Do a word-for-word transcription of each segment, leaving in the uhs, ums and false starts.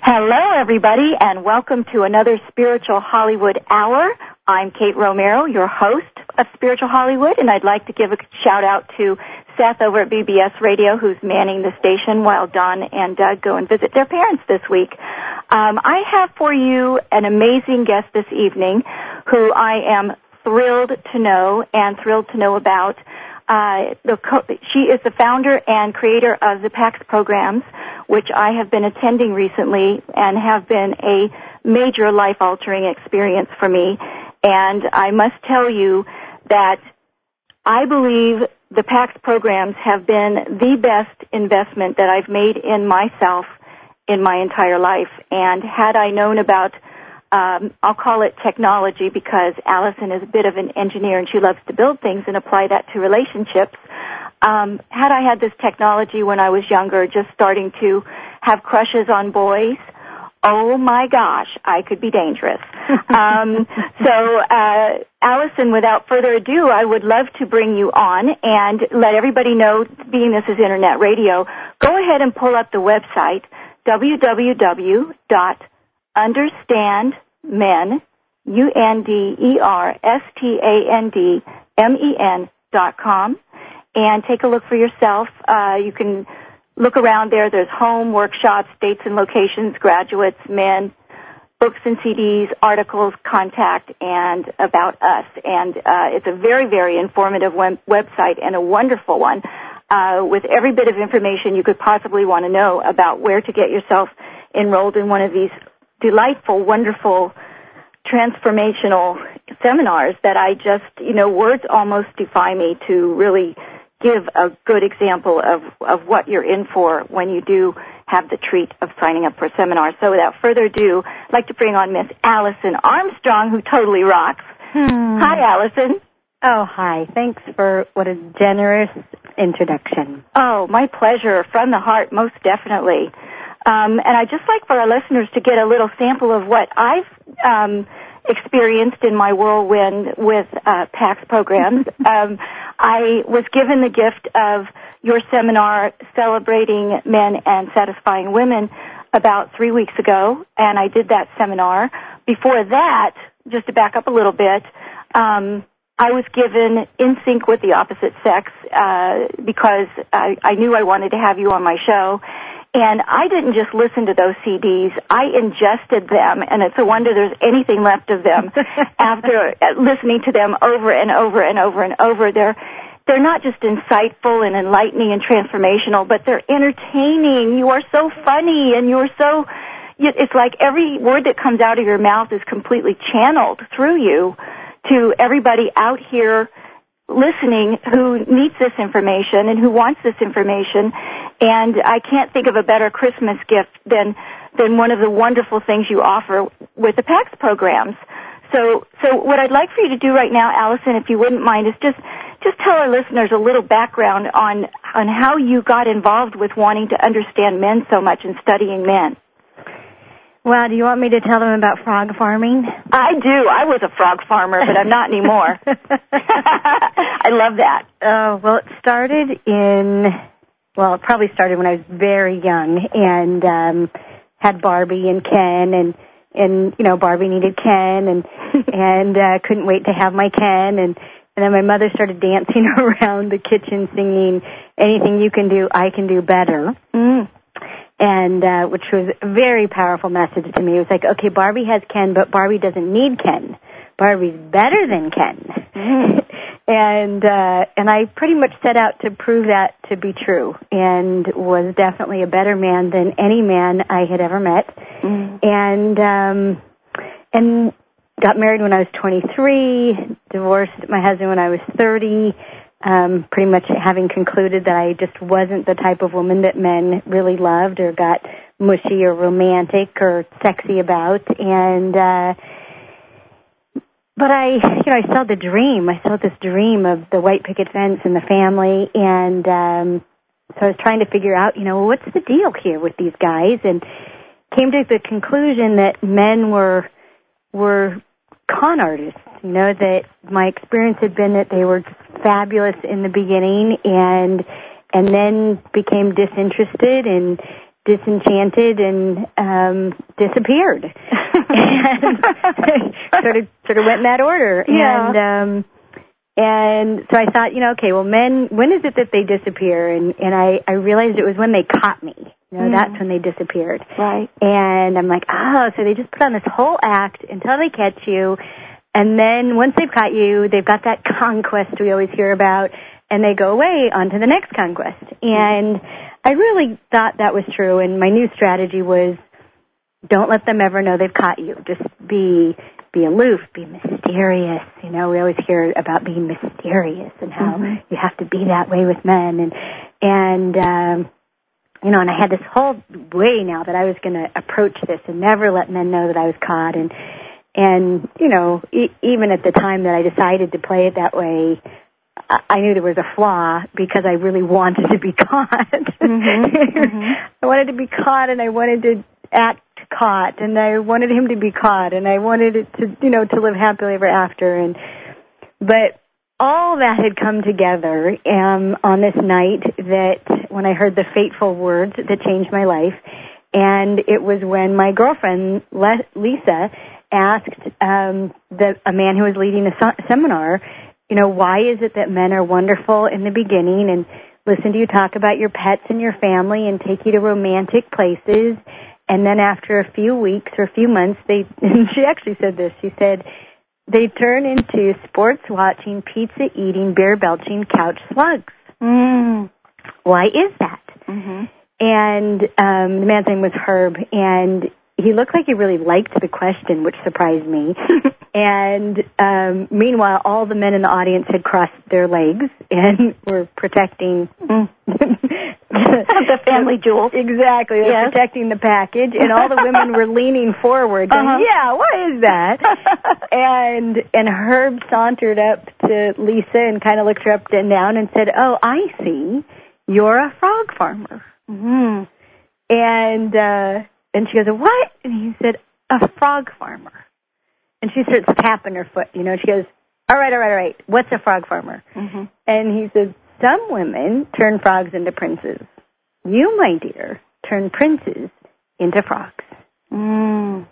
Hello, everybody, and welcome to another Spiritual Hollywood Hour. I'm Kate Romero, your host of Spiritual Hollywood, and I'd like to give a shout-out to Seth over at B B S Radio, who's manning the station while Don and Doug go and visit their parents this week. Um, I have for you an amazing guest this evening who I am thrilled to know and thrilled to know about. Uh, the co- she is the founder and creator of the PAX programs, which I have been attending recently and have been a major life-altering experience for me. And I must tell you that I believe the PAX programs have been the best investment that I've made in myself in my entire life. And had I known about Um, I'll call it technology because Allison is a bit of an engineer and she loves to build things and apply that to relationships. Um, had I had this technology when I was younger, just starting to have crushes on boys, oh my gosh, I could be dangerous. um, so, uh, Allison, without further ado, I would love to bring you on and let everybody know, being this is Internet radio, go ahead and pull up the website, w w w dot understand men, U N D E R S T A N D M E N dot com, and take a look for yourself. Uh, you can look around there. There's home, workshops, dates and locations, graduates, men, books and C Ds, articles, contact, and about us. And uh, it's a very, very informative web- website and a wonderful one uh, with every bit of information you could possibly want to know about where to get yourself enrolled in one of these delightful, wonderful, transformational seminars that I just, you know, words almost defy me to really give a good example of, of what you're in for when you do have the treat of signing up for a seminar. So without further ado, I'd like to bring on Miss Allison Armstrong, who totally rocks. Hmm. Hi, Allison. Oh, hi. Thanks for what a generous introduction. Oh, my pleasure. From the heart, most definitely. Um, and I'd just like for our listeners to get a little sample of what I've um, experienced in my whirlwind with uh, PAX programs. um, I was given the gift of your seminar celebrating men and satisfying women about three weeks ago, and I did that seminar. Before that, just to back up a little bit, um, I was given In Sync with the Opposite Sex uh, because I, I knew I wanted to have you on my show. And I didn't just listen to those C Ds. I ingested them, and it's a wonder there's anything left of them after listening to them over and over and over and over. They're, they're not just insightful and enlightening and transformational, but they're entertaining. You are so funny, and you're so, it's like every word that comes out of your mouth is completely channeled through you to everybody out here listening who needs this information and who wants this information. And I can't think of a better Christmas gift than than one of the wonderful things you offer with the PAX programs. So so what I'd like for you to do right now, Allison, if you wouldn't mind, is just just tell our listeners a little background on on how you got involved with wanting to understand men so much and studying men. Well, do you want me to tell them about frog farming? I do. I was a frog farmer, but I'm not anymore. I love that. Oh, well, it started in, well, it probably started when I was very young and um, had Barbie and Ken, and, and you know, Barbie needed Ken, and and uh, couldn't wait to have my Ken, and, and then my mother started dancing around the kitchen singing, anything you can do, I can do better. Mm. And, uh, which was a very powerful message to me. It was like, okay, Barbie has Ken, but Barbie doesn't need Ken. Barbie's better than Ken. Mm. and, uh, and I pretty much set out to prove that to be true and was definitely a better man than any man I had ever met. Mm. And, um, and got married when I was twenty-three, divorced my husband when I was thirty. Um, pretty much having concluded that I just wasn't the type of woman that men really loved or got mushy or romantic or sexy about. And, uh, but I, you know, I saw the dream. I saw this dream of the white picket fence and the family. And, um, so I was trying to figure out, you know, what's the deal here with these guys? And came to the conclusion that men were, were con artists. You know, that my experience had been that they were fabulous in the beginning and and then became disinterested and disenchanted and um disappeared. And sort of sort of went in that order. Yeah. And um and so I thought, you know, okay, well, men, when is it that they disappear? And and I I realized it was when they caught me. You know, mm. that's when they disappeared. Right. And I'm like, oh, so they just put on this whole act until they catch you. And then once they've caught you, they've got that conquest we always hear about, and they go away on to the next conquest. And I really thought that was true, and my new strategy was don't let them ever know they've caught you. Just be be aloof, be mysterious. You know, we always hear about being mysterious and how mm-hmm. you have to be that way with men. And, and um, you know, and I had this whole way now that I was going to approach this and never let men know that I was caught. And, and you know, e- even at the time that I decided to play it that way, I, I knew there was a flaw because I really wanted to be caught. Mm-hmm. Mm-hmm. I wanted to be caught, and I wanted to act caught, and I wanted him to be caught, and I wanted it to, you know, to live happily ever after. And but all that had come together um, on this night that when I heard the fateful words that changed my life, and it was when my girlfriend Le- Lisa asked um, the, a man who was leading a so- seminar, you know, why is it that men are wonderful in the beginning and listen to you talk about your pets and your family and take you to romantic places, and then after a few weeks or a few months, they, and she actually said this, she said, they turn into sports watching, pizza eating, beer belching couch slugs. Mm. Why is that? Mm-hmm. And um, the man's name was Herb, and he looked like he really liked the question, which surprised me. And um, meanwhile, all the men in the audience had crossed their legs and were protecting mm. the family jewels. Exactly. They were yes. protecting the package, and all the women were leaning forward going, uh-huh. yeah, what is that? and and Herb sauntered up to Lisa and kind of looked her up and down and said, oh, I see. You're a frog farmer. Mm-hmm. And uh, and she goes, what? And he said, a frog farmer. And she starts tapping her foot, you know. She goes, all right, all right, all right. What's a frog farmer? Mm-hmm. And he says, some women turn frogs into princes. You, my dear, turn princes into frogs. Mm.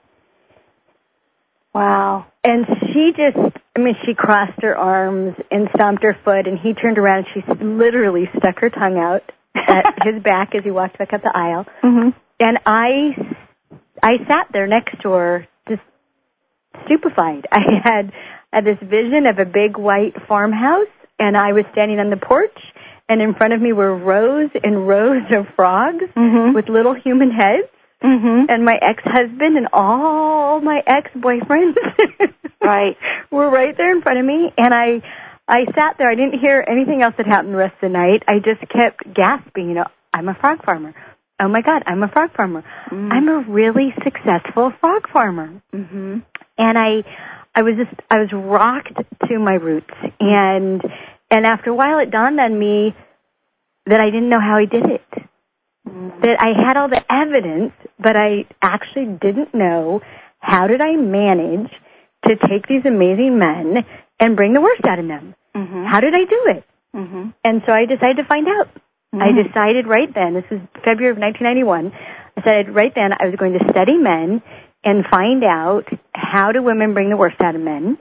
Wow. And she just, I mean, she crossed her arms and stomped her foot, and he turned around and she literally stuck her tongue out at his back as he walked back up the aisle. Mm-hmm. And I, I sat there next to her just stupefied. I had, had this vision of a big white farmhouse, and I was standing on the porch, and in front of me were rows and rows of frogs mm-hmm. with little human heads, mm-hmm. and my ex-husband and all my ex-boyfriends right. were right there in front of me, and I I sat there. I didn't hear anything else that happened the rest of the night. I just kept gasping, you know, I'm a frog farmer. Oh, my God, I'm a frog farmer. Mm. I'm a really successful frog farmer. Mm-hmm. And I I was just, I was rocked to my roots. And and after a while, it dawned on me that I didn't know how he did it. Mm. That I had all the evidence, but I actually didn't know how did I manage to take these amazing men and bring the worst out of them. Mm-hmm. How did I do it? Mm-hmm. And so I decided to find out. Mm-hmm. I decided right then, this is February of nineteen ninety-one, I decided right then I was going to study men and find out how do women bring the worst out of men,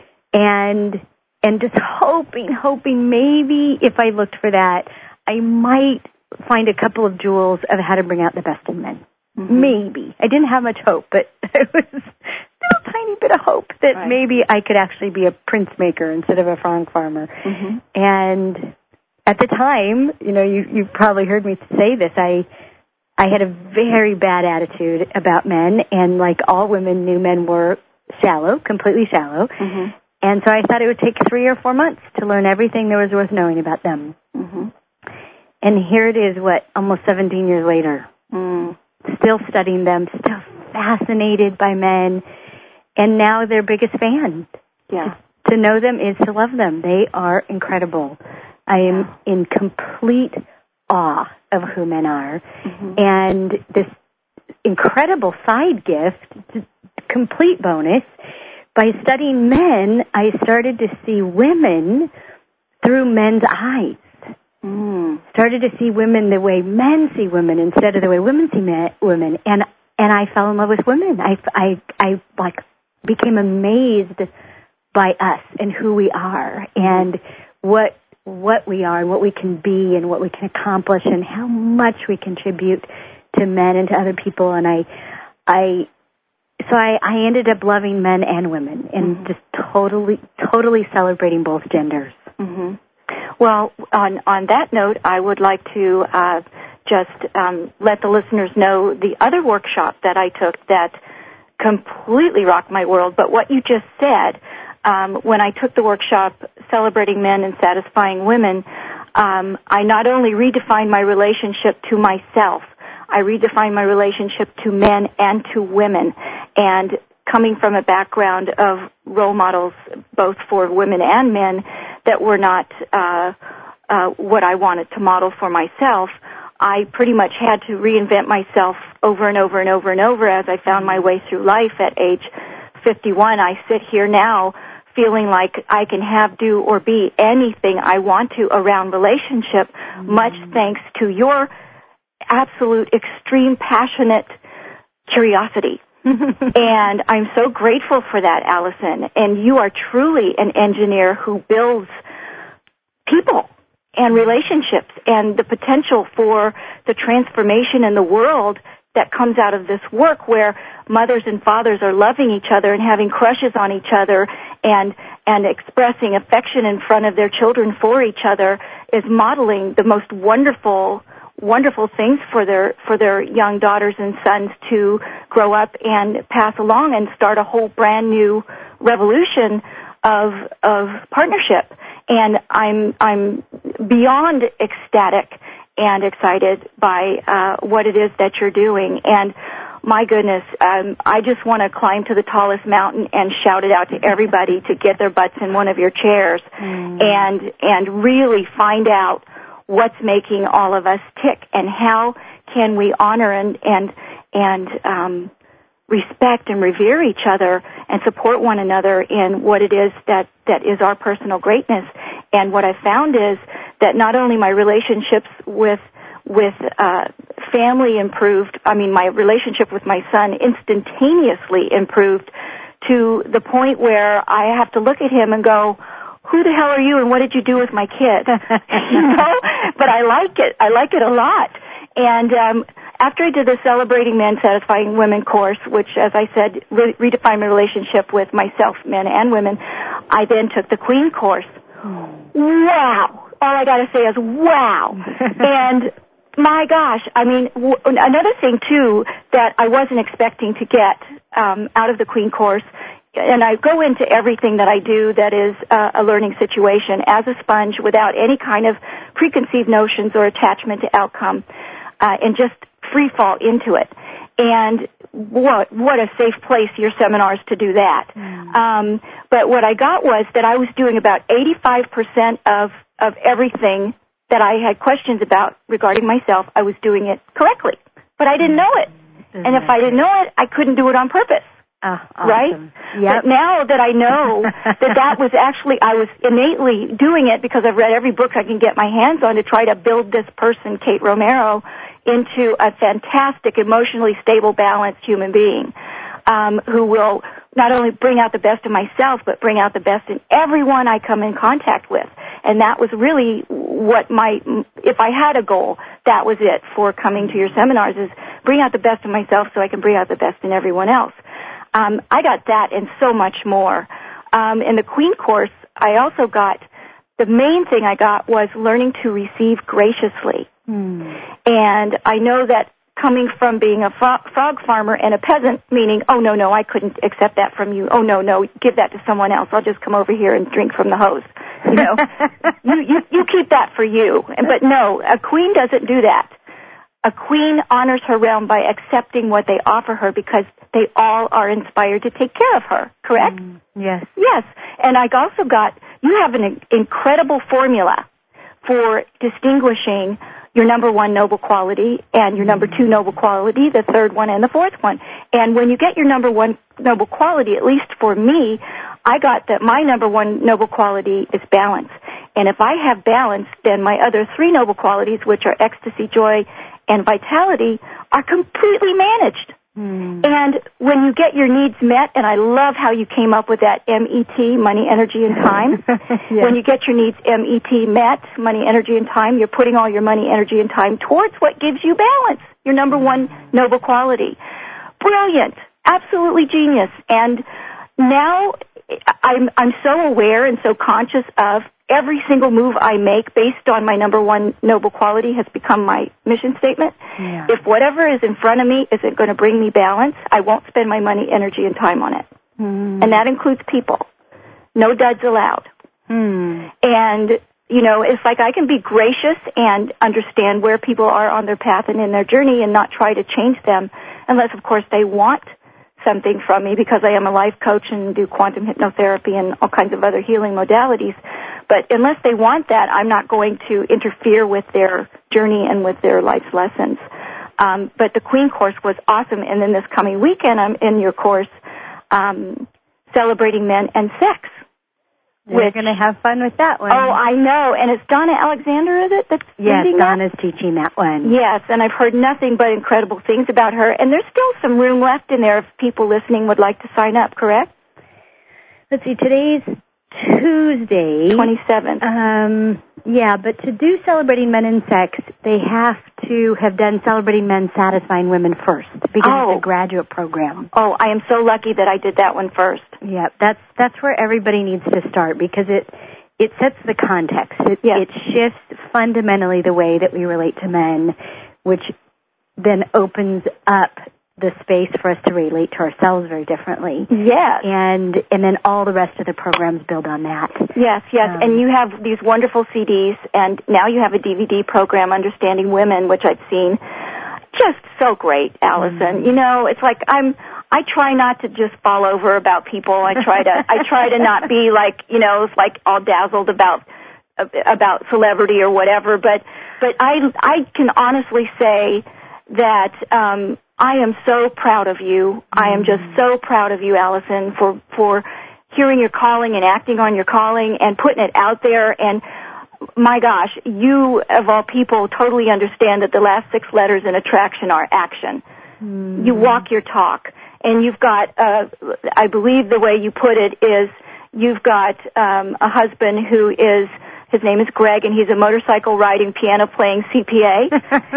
and and just hoping, hoping maybe if I looked for that, I might find a couple of jewels of how to bring out the best in men. Mm-hmm. Maybe. I didn't have much hope, but it was still a tiny bit of hope that right. maybe I could actually be a prince maker instead of a frog farmer. Mm-hmm. And at the time, you know, you, you probably heard me say this, I I had a very bad attitude about men, and like all women knew men were shallow, completely shallow. Mm-hmm. And so I thought it would take three or four months to learn everything there was worth knowing about them. Mm-hmm. And here it is, what, almost seventeen years later. Mm. Still studying them, still fascinated by men, and now their biggest fan. Yeah. To, to know them is to love them. They are incredible. I am yeah. in complete awe of who men are. Mm-hmm. And this incredible side gift, complete bonus, by studying men, I started to see women through men's eyes. Mm. Started to see women the way men see women instead of the way women see men, women. And and I fell in love with women. I, I, I like became amazed by us and who we are and what what we are and what we can be and what we can accomplish and how much we contribute to men and to other people. And I, I, so I, I ended up loving men and women and mm-hmm. just totally, totally celebrating both genders. Mm-hmm. Well, on on that note, I would like to uh, just um, let the listeners know the other workshop that I took that completely rocked my world. But what you just said, um, when I took the workshop Celebrating Men and Satisfying Women, um, I not only redefined my relationship to myself, I redefined my relationship to men and to women. And coming from a background of role models, both for women and men, that were not uh, uh, what I wanted to model for myself, I pretty much had to reinvent myself over and over and over and over as I found my way through life at age fifty-one. I sit here now feeling like I can have, do, or be anything I want to around relationship, mm-hmm. much thanks to your absolute, extreme, passionate curiosity. And I'm so grateful for that, Allison. And you are truly an engineer who builds people and relationships and the potential for the transformation in the world that comes out of this work where mothers and fathers are loving each other and having crushes on each other and and expressing affection in front of their children for each other is modeling the most wonderful wonderful things for their for their young daughters and sons to grow up and pass along and start a whole brand new revolution of of partnership. And I'm I'm beyond ecstatic and excited by uh, what it is that you're doing. And my goodness, um, I just want to climb to the tallest mountain and shout it out to everybody to get their butts in one of your chairs mm. and and really find out what's making all of us tick and how can we honor and and and um, respect and revere each other and support one another in what it is that, that is our personal greatness. And what I found is that not only my relationships with with uh, family improved, I mean my relationship with my son instantaneously improved to the point where I have to look at him and go, who the hell are you and what did you do with my kid? You know? But I like it. I like it a lot. And um, after I did the Celebrating Men, Satisfying Women course, which, as I said, re- redefined my relationship with myself, men and women, I then took the Queen course. Wow. All I got to say is wow. And my gosh, I mean, w- another thing, too, that I wasn't expecting to get um, out of the Queen course, and I go into everything that I do that is uh, a learning situation as a sponge without any kind of preconceived notions or attachment to outcome, uh, and just free fall into it. And what what a safe place, your seminars, to do that. Mm. Um, but what I got was that I was doing about eighty-five percent of, of everything that I had questions about regarding myself. I was doing it correctly, but I didn't know it. Isn't and if I didn't know it, I couldn't do it on purpose. Oh, awesome. Right? Yep. But now that I know that that was actually, I was innately doing it because I've read every book I can get my hands on to try to build this person, Kate Romero, into a fantastic, emotionally stable, balanced human being um, who will not only bring out the best of myself, but bring out the best in everyone I come in contact with. And that was really what my, if I had a goal, that was it for coming to your seminars, is bring out the best of myself so I can bring out the best in everyone else. Um, I got that and so much more. Um, in the Queen course, I also got, the main thing I got was learning to receive graciously. Mm. And I know that coming from being a fro- frog farmer and a peasant, meaning, oh, no, no, I couldn't accept that from you. Oh, no, no, give that to someone else. I'll just come over here and drink from the hose. You know, you, you, you keep that for you. But no, a queen doesn't do that. A queen honors her realm by accepting what they offer her because they all are inspired to take care of her, correct? Mm, yes. Yes. And I also got, you have an incredible formula for distinguishing your number one noble quality and your number two noble quality, the third one and the fourth one. And when you get your number one noble quality, at least for me, I got that my number one noble quality is balance. And if I have balance, then my other three noble qualities, which are ecstasy, joy, and vitality, are completely managed. Mm. And when you get your needs met, and I love how you came up with that M E T, money, energy, and time. Yes. When you get your needs M E T met, money, energy, and time, you're putting all your money, energy, and time towards what gives you balance, your number one noble quality. Brilliant. Absolutely genius. And now I'm, I'm so aware and so conscious of every single move I make based on my number one noble quality has become my mission statement. Yeah. If whatever is in front of me isn't going to bring me balance, I won't spend my money, energy, and time on it. Mm. And that includes people. No duds allowed. Mm. And, you know, it's like I can be gracious and understand where people are on their path and in their journey and not try to change them unless, of course, they want something from me, because I am a life coach and do quantum hypnotherapy and all kinds of other healing modalities. But unless they want that, I'm not going to interfere with their journey and with their life's lessons. Um, but the Queen course was awesome, and then this coming weekend I'm in your course, um, Celebrating Men and Sex. We're going to have fun with that one. Oh, I know. And it's Donna Alexander, is it, that's yes, leading Donna's that? teaching that one. Yes, and I've heard nothing but incredible things about her. And there's still some room left in there if people listening would like to sign up, correct? Let's see, today's Tuesday. twenty-seventh. Um, yeah, but to do Celebrating Men and Sex, they have to have done Celebrating Men, Satisfying Women first, because Oh. it's a graduate program. Oh, I am so lucky that I did that one first. Yeah, that's that's where everybody needs to start, because it it sets the context. It, Yes. it shifts fundamentally the way that we relate to men, which then opens up the space for us to relate to ourselves very differently. Yes. And and then all the rest of the programs build on that. Yes, yes. Um, and you have these wonderful C Ds, and now you have a D V D program, Understanding Women, which I've seen. Just so great, Allison. Mm-hmm. You know, it's like I'm, I try not to just fall over about people. I try to, I try to not be like, you know, it's like all dazzled about, about celebrity or whatever, but, but I, I can honestly say that, um, I am so proud of you. Mm. I am just so proud of you, Allison, for, for hearing your calling and acting on your calling and putting it out there. And my gosh, you, of all people, totally understand that the last six letters in attraction are action. Mm. You walk your talk. And you've got, uh, I believe the way you put it is you've got um, a husband who is, his name is Greg, and he's a motorcycle riding, piano playing C P A.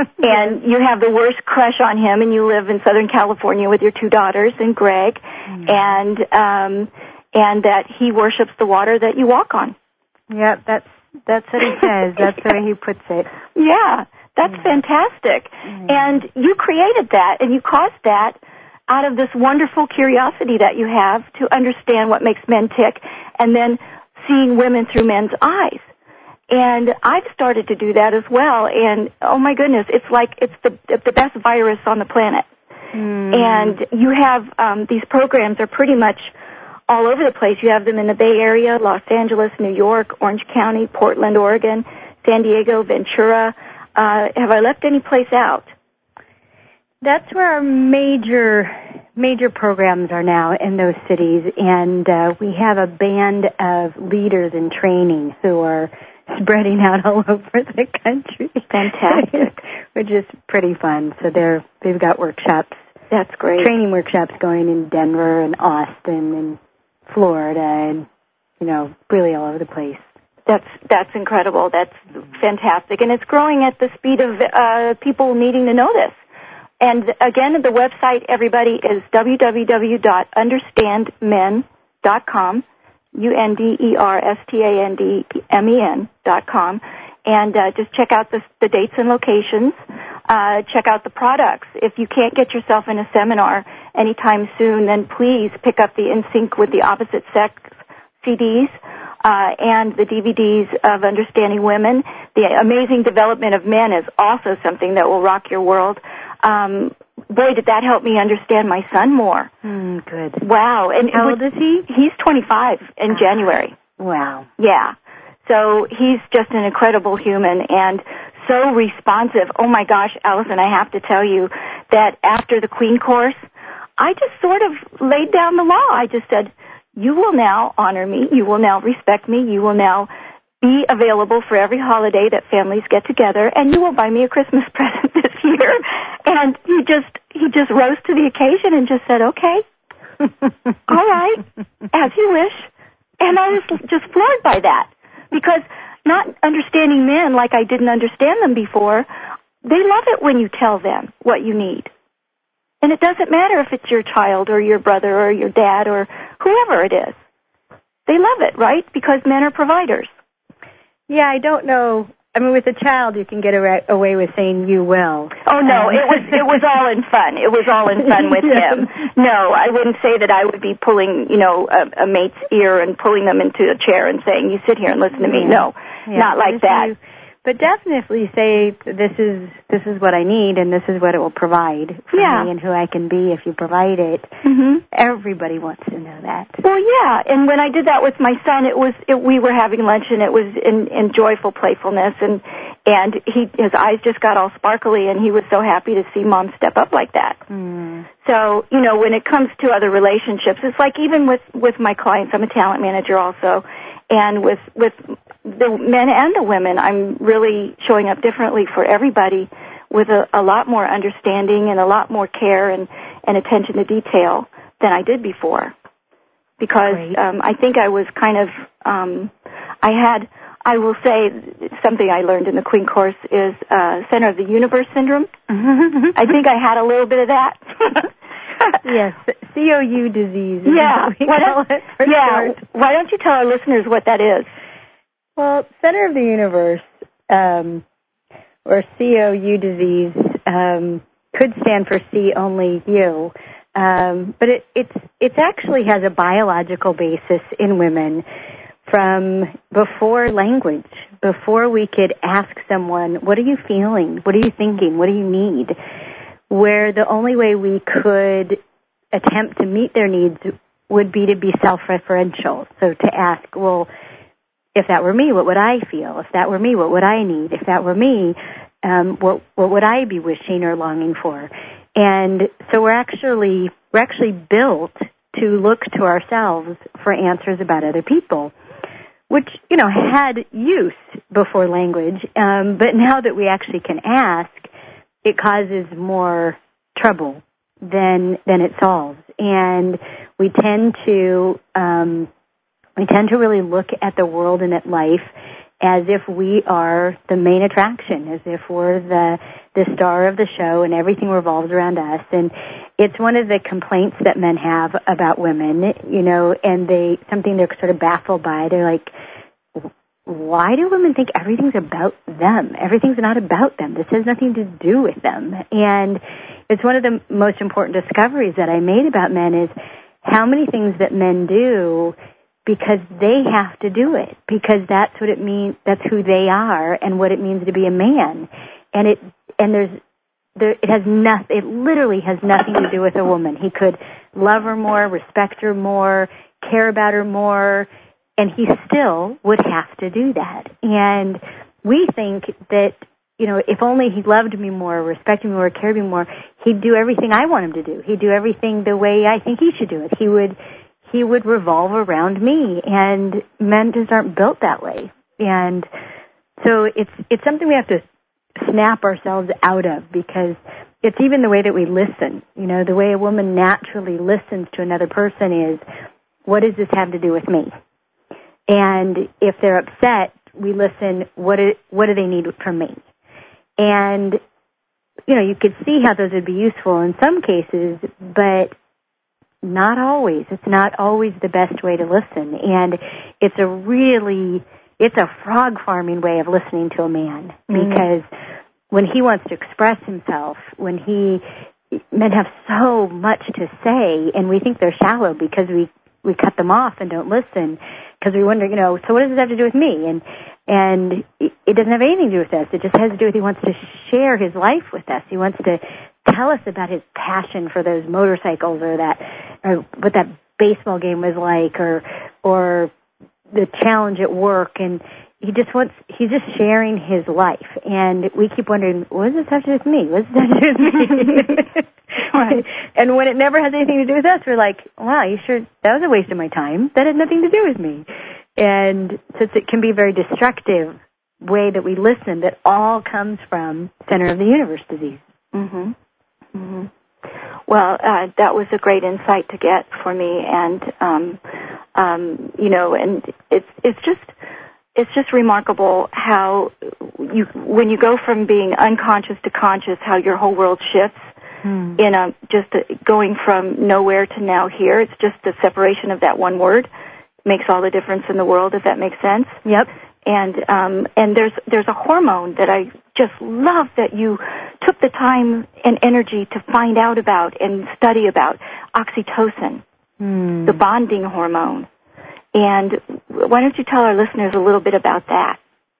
And you have the worst crush on him, and you live in Southern California with your two daughters and Greg, mm. and um, and that he worships the water that you walk on. Yep, that's that's what he says. That's the way he puts it. Yeah, that's yeah. fantastic. Mm. And you created that, and you caused that out of this wonderful curiosity that you have to understand what makes men tick, and then seeing women through men's eyes. And I've started to do that as well, and oh my goodness, it's like it's the the best virus on the planet. Mm. And you have um, these programs are pretty much all over the place. You have them in the Bay Area, Los Angeles, New York, Orange County, Portland, Oregon, San Diego, Ventura. Uh, have I left any place out? That's where our major major programs are now in those cities, and uh, we have a band of leaders in training who are spreading out all over the country. Fantastic. Which is pretty fun. So they're they've got workshops. That's great. Training workshops going in Denver and Austin and Florida and, you know, really all over the place. That's that's incredible. That's fantastic. And it's growing at the speed of uh, people needing to know this. And again, the website, everybody, is w w w dot understand men dot com, U N D E R S T A N D M E N dot com. And uh, just check out the, the dates and locations. Uh, check out the products. If you can't get yourself in a seminar anytime soon, then please pick up the In Sync with the Opposite Sex C Ds. Uh, and the D V Ds of Understanding Women. The Amazing Development of Men is also something that will rock your world. Um, boy, did that help me understand my son more. Mm, good. Wow. And how old is he? He's twenty-five in January. Wow. Yeah. So he's just an incredible human and so responsive. Oh my gosh, Allison, I have to tell you that after the Queen course, I just sort of laid down the law. I just said, you will now honor me, you will now respect me, you will now be available for every holiday that families get together, and you will buy me a Christmas present this year. And he just he just rose to the occasion and just said, okay, all right, as you wish. And I was just floored by that, because not understanding men like I didn't understand them before, they love it when you tell them what you need. And it doesn't matter if it's your child or your brother or your dad or whoever it is. They love it, right? Because men are providers. Yeah, I don't know. I mean, with a child, you can get away with saying "you will." Oh no, it was it was all in fun. It was all in fun with him. No, I wouldn't say that I would be pulling, you know, a, a mate's ear and pulling them into a chair and saying, "You sit here and listen to me." No, yeah, not like that. You, but definitely say, "This is this is what I need, and this is what it will provide for yeah. me, and who I can be if you provide it." Mm-hmm. Everybody wants to know that. Well, yeah, and when I did that with my son, it was it, we were having lunch, and it was in, in joyful playfulness, and and he his eyes just got all sparkly, and he was so happy to see Mom step up like that. Mm. So, you know, when it comes to other relationships, it's like even with with my clients, I'm a talent manager also, and with with the men and the women, I'm really showing up differently for everybody, with a, a lot more understanding and a lot more care and, and attention to detail than I did before. Because um, I think I was kind of, um, I had, I will say something I learned in the Queen course is uh, Center of the Universe syndrome. I think I had a little bit of that. Yes, C O U disease. Yeah, we why call don't, it for yeah. short. Why don't you tell our listeners what that is? Well, Center of the Universe, um, or C O U disease, um, could stand for See Only You, um, but it it's it actually has a biological basis in women from before language, before we could ask someone, "What are you feeling? What are you thinking? What do you need?" Where the only way we could attempt to meet their needs would be to be self-referential. So to ask, well, if that were me, what would I feel? If that were me, what would I need? If that were me, um, what what would I be wishing or longing for? And so we're actually we're actually built to look to ourselves for answers about other people, which, you know, had use before language, um, but now that we actually can ask, it causes more trouble than than it solves. And we tend to um, we tend to really look at the world and at life as if we are the main attraction, as if we're the the star of the show and everything revolves around us. And it's one of the complaints that men have about women, you know, and they something they're sort of baffled by. They're like, why do women think everything's about them? Everything's not about them. This has nothing to do with them. And it's one of the most important discoveries that I made about men is how many things that men do because they have to do it, because that's what it means, that's who they are and what it means to be a man. And it, and there's, there, it has nothing, it literally has nothing to do with a woman. He could love her more, respect her more, care about her more, and he still would have to do that. And we think that, you know, if only he loved me more, respected me more, cared me more, he'd do everything I want him to do. He'd do everything the way I think he should do it. He would, he would revolve around me. And men just aren't built that way. And so it's it's something we have to snap ourselves out of, because it's even the way that we listen. You know, the way a woman naturally listens to another person is, what does this have to do with me? And if they're upset, we listen, what do, what do they need from me? And, you know, you could see how those would be useful in some cases, but not always. It's not always the best way to listen. And it's a really, it's a frog farming way of listening to a man, mm-hmm. because when he wants to express himself, when he, men have so much to say, and we think they're shallow because we, we cut them off and don't listen. Because we wonder, you know, so what does this have to do with me? And and it doesn't have anything to do with us. It just has to do with he wants to share his life with us. He wants to tell us about his passion for those motorcycles, or that, or what that baseball game was like, or or the challenge at work. And he just wants, he's just sharing his life. And we keep wondering, what does this have to do with me? What does this have to do with me? Right. And when it never has anything to do with us, we're like, wow, you sure, that was a waste of my time. That had nothing to do with me. And so it can be a very destructive way that we listen that all comes from center of the universe disease. Mm-hmm. Mm-hmm. Well, uh, that was a great insight to get for me, and um, um, you know, and it's it's just it's just remarkable how you when you go from being unconscious to conscious, how your whole world shifts. Hmm. In a just a, going from nowhere to now here. It's just the separation of that one word makes all the difference in the world, if that makes sense. Yep. And um, and there's there's a hormone that I just love that you took the time and energy to find out about and study about, oxytocin, hmm. the bonding hormone. And why don't you tell our listeners a little bit about that?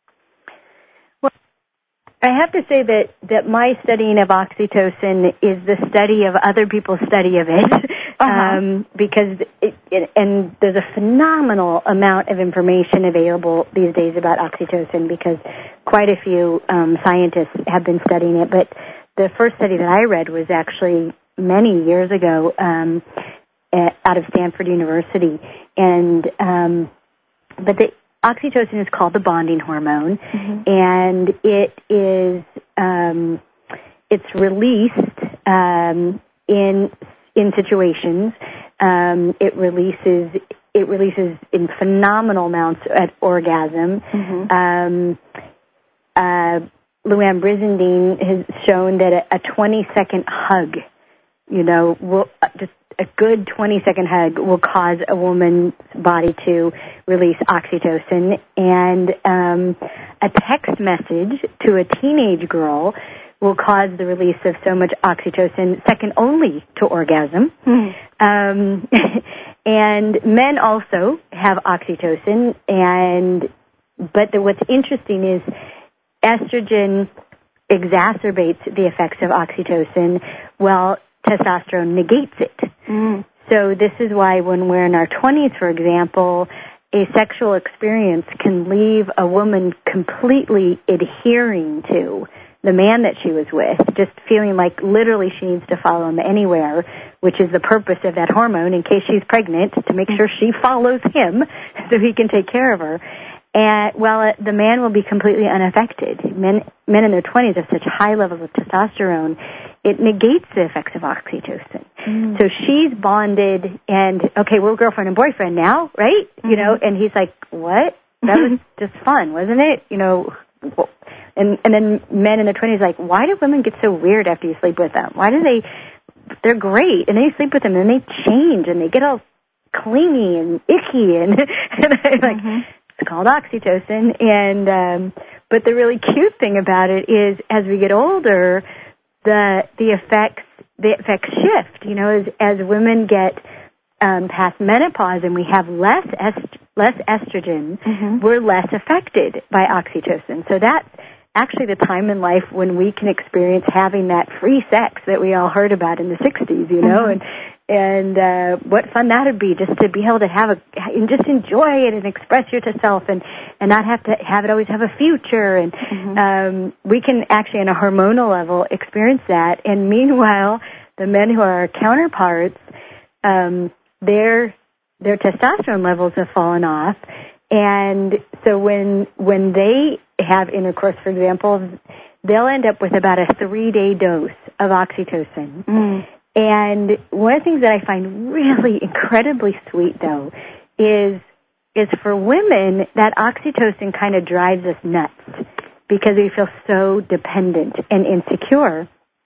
I have to say that, that my studying of oxytocin is the study of other people's study of it, uh-huh. um, because it, it, and there's a phenomenal amount of information available these days about oxytocin because quite a few um, scientists have been studying it. But the first study that I read was actually many years ago um, at, out of Stanford University, and um, but the oxytocin is called the bonding hormone, mm-hmm. and it is um, it's released um, in in situations. Um, it releases it releases in phenomenal amounts at orgasm. Mm-hmm. Um, uh, Luann Brizendine has shown that a, a twenty second hug, you know, will uh, just a good twenty second hug will cause a woman's body to release oxytocin, and um, a text message to a teenage girl will cause the release of so much oxytocin, second only to orgasm. Mm. Um, and men also have oxytocin, and but the, what's interesting is estrogen exacerbates the effects of oxytocin, while testosterone negates it. Mm. So this is why when we're in our twenties, for example, a sexual experience can leave a woman completely adhering to the man that she was with, just feeling like literally she needs to follow him anywhere, which is the purpose of that hormone in case she's pregnant, to make sure she follows him so he can take care of her. And well, the man will be completely unaffected. Men, men in their twenties have such high levels of testosterone, it negates the effects of oxytocin. Mm. So she's bonded, and okay, we're girlfriend and boyfriend now, right? Mm-hmm. You know, and he's like, "What? That was just fun, wasn't it?" You know, and and then men in their twenties like, "Why do women get so weird after you sleep with them? Why do they? They're great, and then you sleep with them, and they change, and they get all clingy and icky, and, and I'm like." Mm-hmm. It's called oxytocin, and um, but the really cute thing about it is, as we get older, the the effects the effects shift. You know, as as women get um, past menopause and we have less est- less estrogen, mm-hmm. we're less affected by oxytocin. So that's actually the time in life when we can experience having that free sex that we all heard about in the sixties. You know, mm-hmm. and. And uh, what fun that would be, just to be able to have a, and just enjoy it and express yourself, and, and not have to have it always have a future. And mm-hmm. um, we can actually, on a hormonal level, experience that. And meanwhile, the men who are our counterparts, um, their their testosterone levels have fallen off, and so when when they have intercourse, for example, they'll end up with about a three-day dose of oxytocin. Mm. And one of the things that I find really incredibly sweet, though, is is for women, that oxytocin kind of drives us nuts because we feel so dependent and insecure.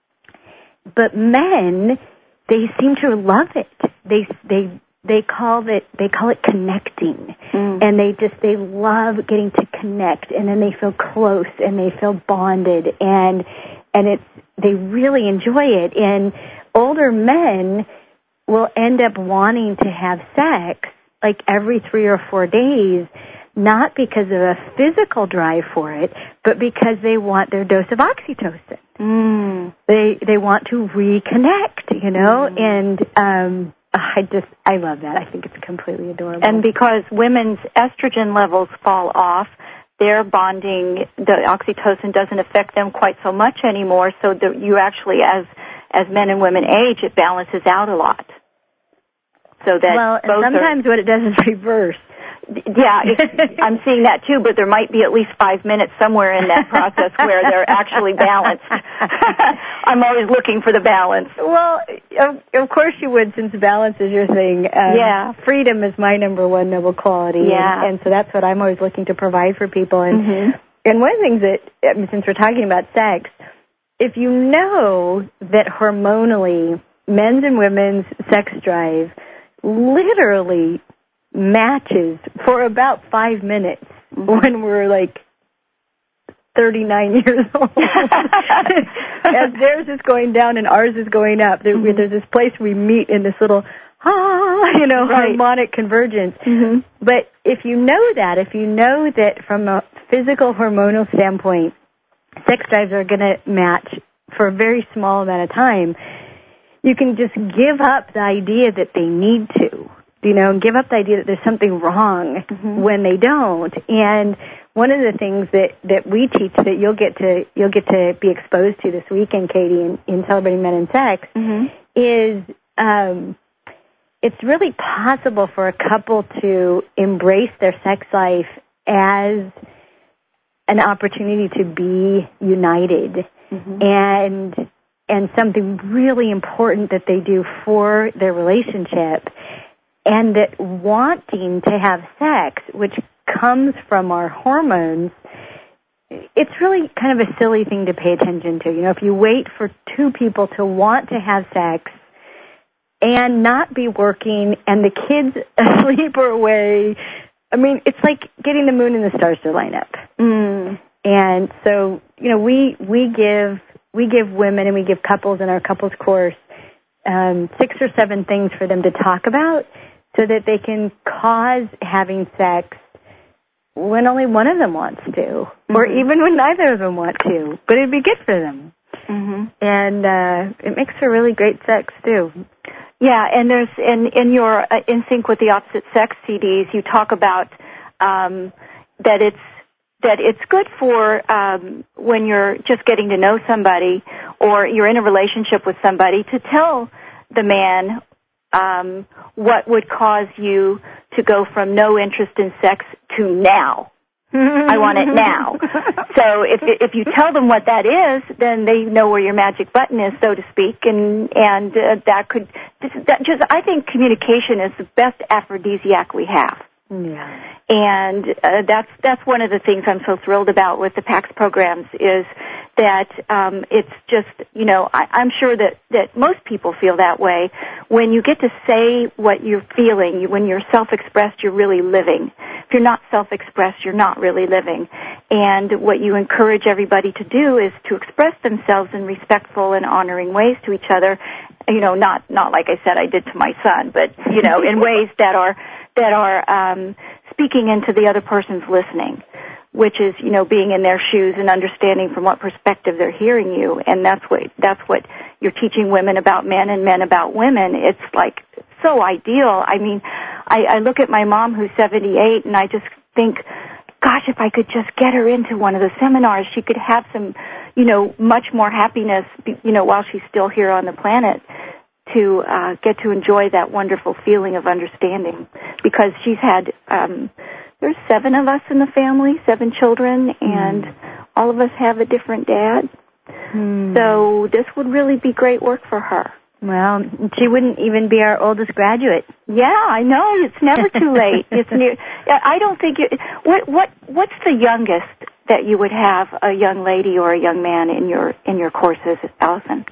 But men, they seem to love it. They they they call it they call it connecting, mm. and they just they love getting to connect, and then they feel close and they feel bonded, and and it's they really enjoy it. And older men will end up wanting to have sex like every three or four days, not because of a physical drive for it, but because they want their dose of oxytocin. Mm. They they want to reconnect, you know, mm. and um, I just I love that. I think it's completely adorable. And because women's estrogen levels fall off, their bonding, the oxytocin doesn't affect them quite so much anymore. So that you actually, as as men and women age, it balances out a lot. So that well, and sometimes are, what it does is reverse. Yeah, it's, I'm seeing that too, but there might be at least five minutes somewhere in that process where they're actually balanced. I'm always looking for the balance. Well, of, of course you would, since balance is your thing. Um, yeah. Freedom is my number one noble quality. Yeah. And, and so that's what I'm always looking to provide for people. And, mm-hmm. and one of the things that, I mean, since we're talking about sex, if you know that hormonally men's and women's sex drive literally matches for about five minutes mm-hmm. when we're like thirty-nine years old. As theirs is going down and ours is going up, there, mm-hmm. there's this place we meet in this little, ah, you know, right. harmonic convergence. Mm-hmm. But if you know that, if you know that from a physical hormonal standpoint, sex drives are going to match for a very small amount of time, you can just give up the idea that they need to. You know, and give up the idea that there's something wrong mm-hmm. when they don't. And one of the things that, that we teach that you'll get to you'll get to be exposed to this weekend, Katie, in, in Celebrating Men and Sex, mm-hmm. is um, it's really possible for a couple to embrace their sex life as an opportunity to be united mm-hmm. and and something really important that they do for their relationship. And that wanting to have sex, which comes from our hormones, it's really kind of a silly thing to pay attention to. You know, if you wait for two people to want to have sex and not be working and the kids asleep or away, I mean, it's like getting the moon and the stars to line up. Mm. And so, you know, we we give we give women and we give couples in our couples course um, six or seven things for them to talk about, so that they can cause having sex when only one of them wants to, mm-hmm. or even when neither of them want to. But it'd be good for them. Mm-hmm. And uh, it makes for really great sex, too. Yeah, and there's in, in your uh, In Sync with the Opposite Sex C Ds, you talk about um, that it's that it's good for um, when you're just getting to know somebody or you're in a relationship with somebody to tell the man Um, what would cause you to go from no interest in sex to now? I want it now. So if if you tell them what that is, then they know where your magic button is, so to speak, and and uh, that could that just I think communication is the best aphrodisiac we have. Yeah. And uh, that's that's one of the things I'm so thrilled about with the PAX programs is that um, it's just, you know, I, I'm sure that, that most people feel that way. When you get to say what you're feeling, you, when you're self-expressed, you're really living. If you're not self-expressed, you're not really living. And what you encourage everybody to do is to express themselves in respectful and honoring ways to each other. You know, not not like I said I did to my son, but, you know, in ways that are that are um, speaking into the other person's listening, which is, you know, being in their shoes and understanding from what perspective they're hearing you. And that's what that's what you're teaching women about men and men about women. It's like so ideal. I mean, I, I look at my mom who's seventy-eight, and I just think, gosh, if I could just get her into one of the seminars, she could have some, you know, much more happiness, you know, while she's still here on the planet, to uh, get to enjoy that wonderful feeling of understanding. Because she's had, um, there's seven of us in the family, seven children, and mm. all of us have a different dad. Mm. So this would really be great work for her. Well, she wouldn't even be our oldest graduate. Yeah, I know. It's never too late. It's near. I don't think you. What what what's the youngest that you would have a young lady or a young man in your in your courses, Allison?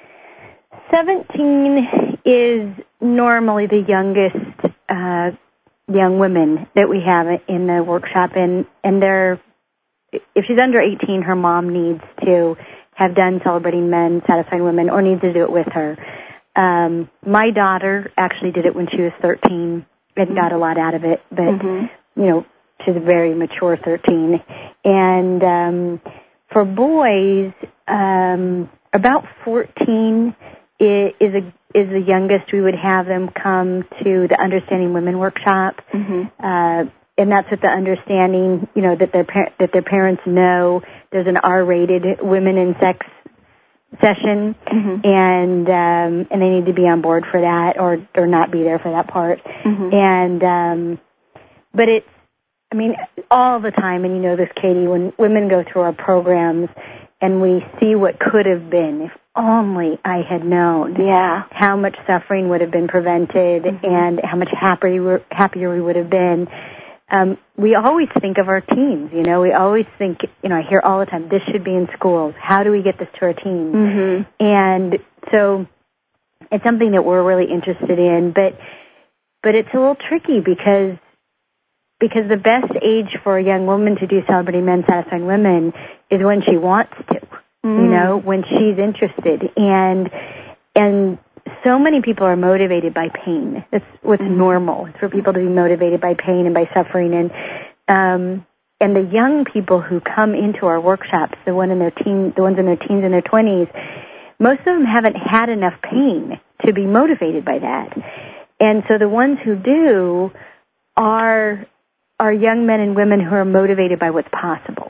Seventeen is normally the youngest uh, young women that we have in the workshop, and and they're if she's under eighteen, her mom needs to have done Celebrating Men, Satisfying Women, or needs to do it with her. Um, my daughter actually did it when she was thirteen and mm-hmm. got a lot out of it, but, mm-hmm. you know, she's a very mature thirteen. And um, for boys, um, about fourteen is, is, a, is the youngest we would have them come to the Understanding Women workshop. Mm-hmm. Uh, and that's with the understanding, you know, that their par- that their parents know there's an R-rated women in sex session, mm-hmm. and um, and they need to be on board for that, or or not be there for that part. Mm-hmm. And um, but it's, I mean, all the time, and you know this, Katie, when women go through our programs and we see what could have been, if only I had known yeah. how much suffering would have been prevented mm-hmm. and how much happier, happier we would have been. Um, we always think of our teens, you know, we always think, you know, I hear all the time, this should be in schools. How do we get this to our teens? Mm-hmm. And so it's something that we're really interested in, but but it's a little tricky because because the best age for a young woman to do Celebrating Men, Satisfying Women is when she wants to, mm. you know, when she's interested. And and so many people are motivated by pain. That's what's mm-hmm. normal. It's for people to be motivated by pain and by suffering. And um, and the young people who come into our workshops, the one in their teen, the ones in their teens and their twenties, most of them haven't had enough pain to be motivated by that. And so the ones who do are are young men and women who are motivated by what's possible.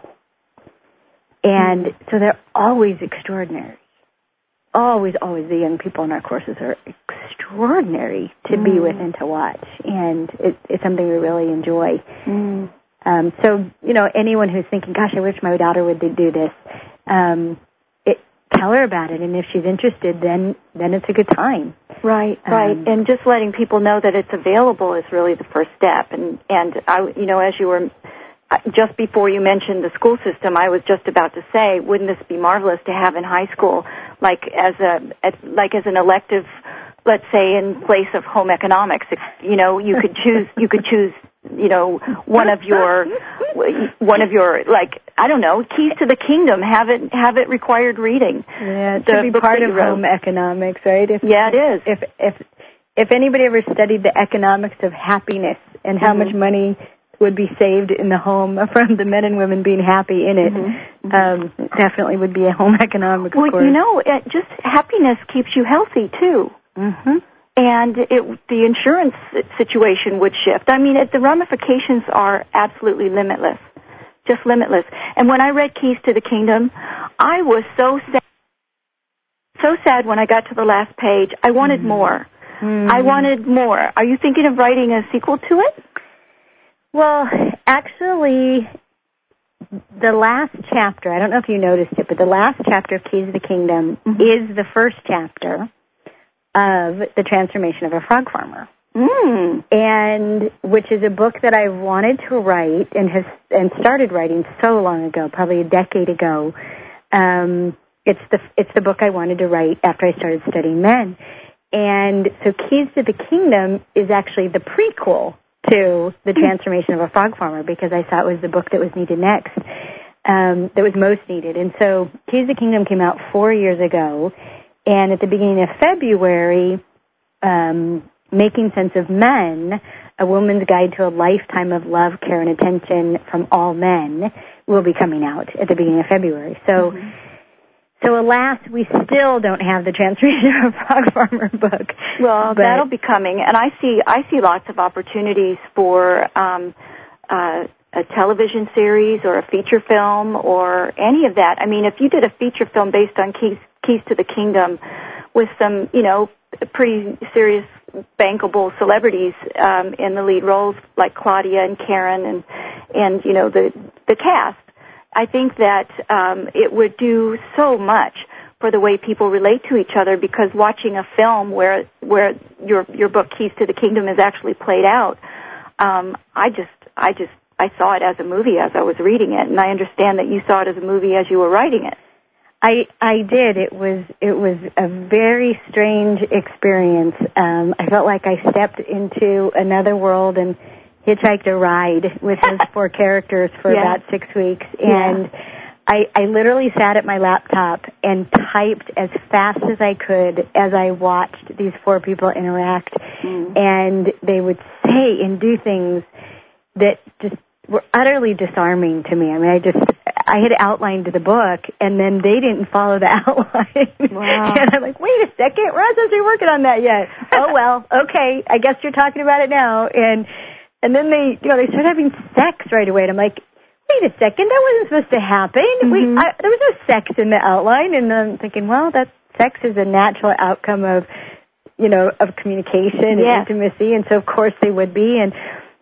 And mm-hmm. so they're always extraordinary. Always, always the young people in our courses are extraordinary to mm. be with and to watch. And it, it's something we really enjoy. Mm. Um, so, you know, anyone who's thinking, gosh, I wish my daughter would do this, um, it, tell her about it. And if she's interested, then, then it's a good time. Right, right. Um, and just letting people know that it's available is really the first step. And, and I, you know, as you were, just before you mentioned the school system, I was just about to say, wouldn't this be marvelous to have in high school, like as a, as, like as an elective, let's say in place of home economics, you know, you could choose, you could choose, you know, one of your, one of your, like, I don't know, Keys to the Kingdom, have it, have it required reading. Yeah, it should be part of home economics, right? If, yeah, it is. If, if, if anybody ever studied the economics of happiness and how mm-hmm. much money would be saved in the home from the men and women being happy in it, mm-hmm. um, it definitely would be a home economics well, course. You know, it just happiness keeps you healthy, too. Mm-hmm. And it, the insurance situation would shift. I mean, it, the ramifications are absolutely limitless, just limitless. And when I read Keys to the Kingdom, I was so sad, so sad when I got to the last page. I wanted mm-hmm. more. Mm-hmm. I wanted more. Are you thinking of writing a sequel to it? Well, actually, the last chapter, I don't know if you noticed it, but the last chapter of Keys to the Kingdom mm-hmm. is the first chapter of The Transformation of a Frog Farmer. Mm. And which is a book that I wanted to write and has and started writing so long ago, probably a decade ago. Um, it's the it's the book I wanted to write after I started studying men. And so Keys to the Kingdom is actually the prequel to The Transformation of a Frog Farmer, because I thought it was the book that was needed next, um, that was most needed. And so Keys to the Kingdom came out four years ago, and at the beginning of February, um, Making Sense of Men, A Woman's Guide to a Lifetime of Love, Care, and Attention from All Men, will be coming out at the beginning of February. So, mm-hmm. so alas, we still don't have the Transformation of a Frog Farmer book. Well, but that'll be coming, and I see I see lots of opportunities for um, uh, a television series or a feature film or any of that. I mean, if you did a feature film based on Keys Keys to the Kingdom with some, you know, pretty serious, bankable celebrities um, in the lead roles, like Claudia and Karen and and you know the the cast, I think that um, it would do so much for the way people relate to each other, because watching a film where where your your book Keys to the Kingdom is actually played out, um, I just I just I saw it as a movie as I was reading it, and I understand that you saw it as a movie as you were writing it. I I did. It was it was a very strange experience. Um, I felt like I stepped into another world and hitchhiked a ride with those four characters for yeah. about six weeks, and yeah. I, I literally sat at my laptop and typed as fast as I could as I watched these four people interact, mm. and they would say and do things that just were utterly disarming to me. I mean, I just, I had outlined the book, and then they didn't follow the outline. Wow. And I'm like, wait a second, we're not supposed to be working on that yet. Oh, well, okay, I guess you're talking about it now. And and then they, you know, they started having sex right away, and I'm like, wait a second, that wasn't supposed to happen. Mm-hmm. We, I, there was no sex in the outline. And I'm thinking, well, that sex is a natural outcome of, you know, of communication yeah. and intimacy, and so of course they would be. And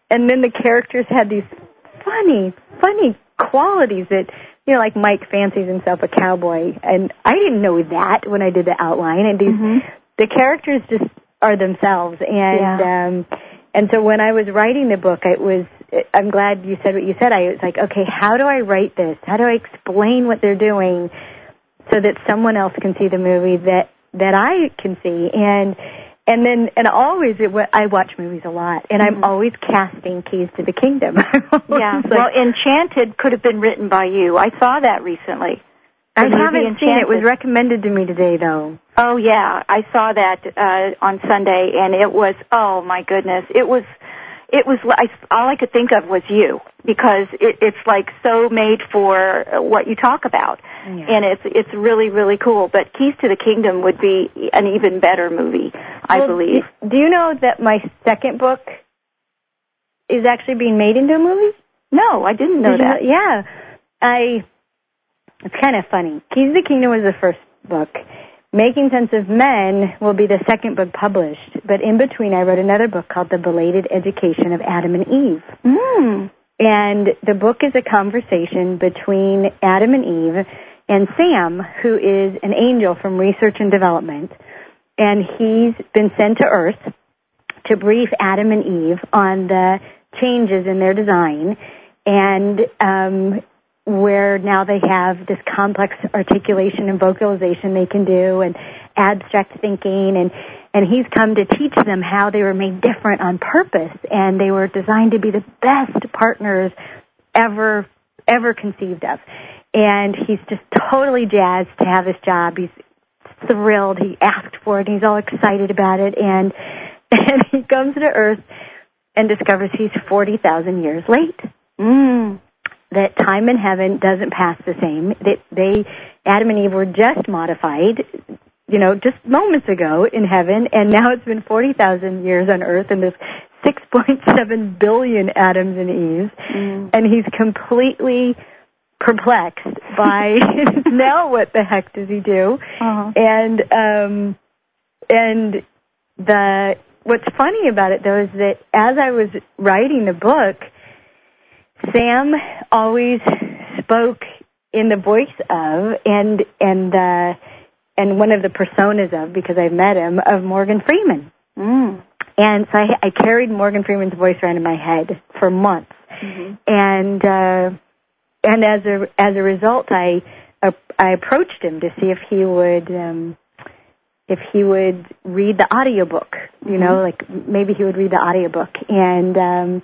and then the characters had these funny, funny qualities that, you know, like Mike fancies himself a cowboy, and I didn't know that when I did the outline, and these, mm-hmm. the characters just are themselves, and, yeah. um, and so when I was writing the book, it was, I'm glad you said what you said. I was like, okay, how do I write this? How do I explain what they're doing so that someone else can see the movie that, that I can see? And and then, and always, it, I watch movies a lot, and mm-hmm. I'm always casting Keys to the Kingdom. Yeah, like, well, Enchanted could have been written by you. I saw that recently. I haven't seen it. It was recommended to me today, though. Oh, yeah, I saw that uh, on Sunday, and it was, oh, my goodness, it was... It was, I, all I could think of was you, because it, it's like so made for what you talk about. Yeah. And it's it's really, really cool. But Keys to the Kingdom would be an even better movie, I well, believe. Do you know that my second book is actually being made into a movie? No, I didn't know Did that. You know? Yeah. I, it's kind of funny. Keys to the Kingdom was the first book. Making Sense of Men will be the second book published, but in between I wrote another book called The Belated Education of Adam and Eve. Mm. And the book is a conversation between Adam and Eve and Sam, who is an angel from research and development, and he's been sent to Earth to brief Adam and Eve on the changes in their design, and um where now they have this complex articulation and vocalization they can do, and abstract thinking, and, and he's come to teach them how they were made different on purpose, and they were designed to be the best partners ever, ever conceived of. And he's just totally jazzed to have this job. He's thrilled. He asked for it. He's all excited about it, and, and he comes to Earth and discovers he's forty thousand years late. Mm. That time in heaven doesn't pass the same. That they, Adam and Eve were just modified, you know, just moments ago in heaven, and now it's been forty thousand years on Earth, and there's six point seven billion Adams and Eves, mm. and he's completely perplexed by, now what the heck does he do? Uh-huh. And, um, and the, what's funny about it, though, is that as I was writing the book, Sam always spoke in the voice of, and and uh, and one of the personas of, because I've met him, of Morgan Freeman. Mm. And so I, I carried Morgan Freeman's voice around in my head for months. Mm-hmm. And uh, and as a as a result, I uh, I approached him to see if he would um, if he would read the audiobook. You mm-hmm. know, like maybe he would read the audiobook, and. Um,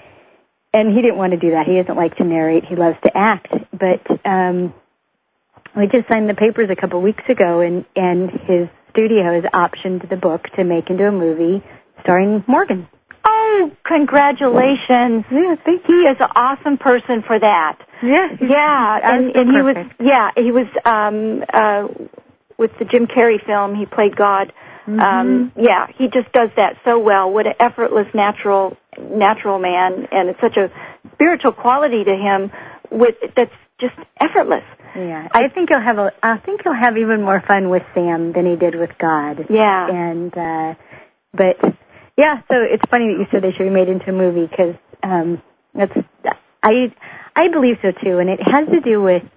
And he didn't want to do that. He doesn't like to narrate. He loves to act. But um, we just signed the papers a couple weeks ago, and, and his studio has optioned the book to make into a movie starring Morgan. Oh, congratulations. Yeah, thank you. He is an awesome person for that. Yeah. Yeah, and, and he was, yeah, he was, um, uh, with the Jim Carrey film, he played God. Mm-hmm. Um, yeah, he just does that so well. What an effortless, natural, natural man, and it's such a spiritual quality to him. With that's just effortless. Yeah, I, I think he'll have a. I think he'll have even more fun with Sam than he did with God. Yeah, and uh, but yeah, so it's funny that you said they should be made into a movie, because um, that's I I believe so too, and it has to do with.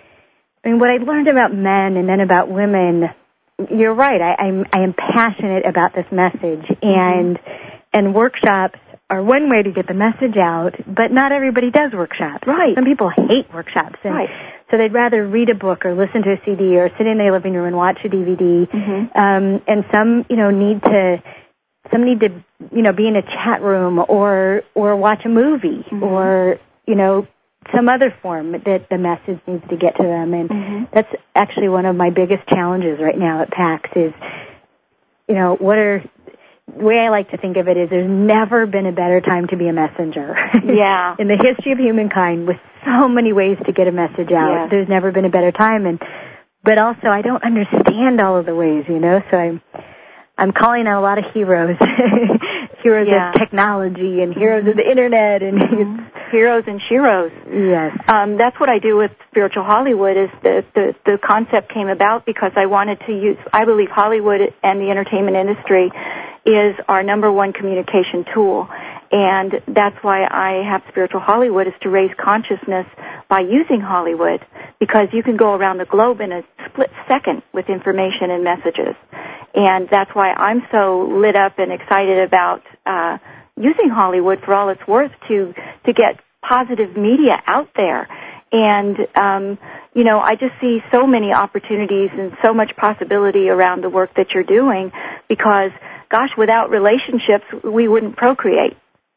I mean, what I learned about men and then about women. You're right. I, I'm I am passionate about this message, and mm-hmm. and workshops are one way to get the message out, but not everybody does workshops. Right. Some people hate workshops, and right. so they'd rather read a book or listen to a C D or sit in their living room and watch a D V D. Mm-hmm. Um, and some, you know, need to some need to you know be in a chat room or or watch a movie mm-hmm. or you know. some other form that the message needs to get to them. And mm-hmm. that's actually one of my biggest challenges right now at PAX is, you know, what are, the way I like to think of it is there's never been a better time to be a messenger. Yeah. In the history of humankind, with so many ways to get a message out, yes. there's never been a better time. And, but also I don't understand all of the ways, you know, so I'm, I'm calling out a lot of heroes, heroes yeah. of technology and heroes mm-hmm. of the internet and mm-hmm. heroes and sheroes. Yes. Um, that's what I do with Spiritual Hollywood. Is the, the the concept came about because I wanted to use. I believe Hollywood and the entertainment industry is our number one communication tool, And that's why I have Spiritual Hollywood, is to raise consciousness by using Hollywood, because you can go around the globe in a split second with information and messages. And that's why I'm so lit up and excited about uh, using Hollywood for all it's worth to to get positive media out there. And, um, you know, I just see so many opportunities and so much possibility around the work that you're doing, because, gosh, without relationships, we wouldn't procreate.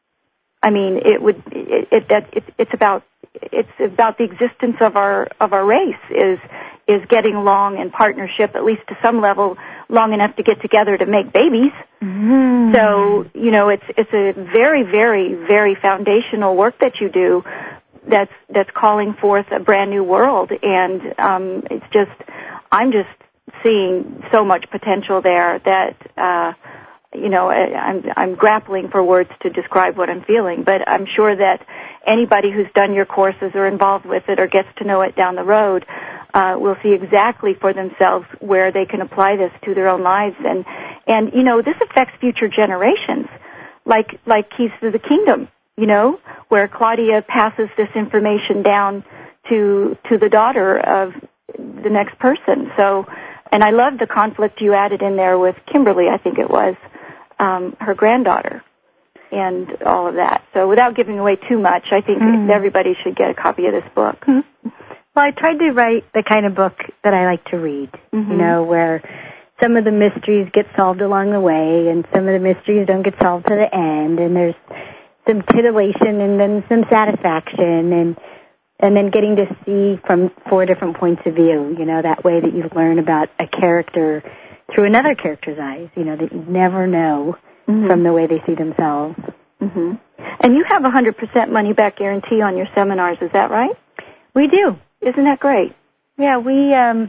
I mean, it would, it, it, that, it, it's about, it's about the existence of our, of our race is, is getting along in partnership, at least to some level, long enough to get together to make babies. Mm-hmm. So, you know, it's, it's a very, very, very foundational work that you do that's, that's calling forth a brand new world. And, um, it's just, I'm just seeing so much potential there that, uh, you know, I'm, I'm grappling for words to describe what I'm feeling, but I'm sure that anybody who's done your courses or involved with it or gets to know it down the road uh, will see exactly for themselves where they can apply this to their own lives. And, and you know, this affects future generations, like, like Keys to the Kingdom, you know, where Claudia passes this information down to, to the daughter of the next person. So, and I love the conflict you added in there with Kimberly, I think it was, um, her granddaughter, and all of that. So without giving away too much, I think mm. everybody should get a copy of this book. Mm-hmm. Well, I tried to write the kind of book that I like to read, mm-hmm. you know, where some of the mysteries get solved along the way, and some of the mysteries don't get solved to the end, and there's some titillation and then some satisfaction, and and then getting to see from four different points of view, you know, that way that you learn about a character through another character's eyes, you know, that you never know mm-hmm. from the way they see themselves. Mm-hmm. And you have a one hundred percent money-back guarantee on your seminars, is that right? We do. Isn't that great? Yeah, we, um,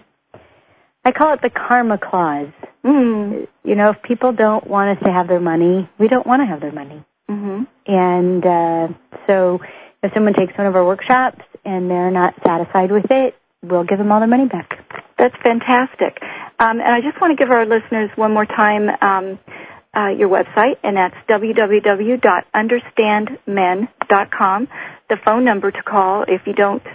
I call it the karma clause. Mm. You know, if people don't want us to have their money, we don't want to have their money. Mm-hmm. And uh, so if someone takes one of our workshops and they're not satisfied with it, we'll give them all their money back. That's fantastic. Um, and I just want to give our listeners one more time um, uh, your website, and that's w w w dot understand men dot com. The phone number to call if you don't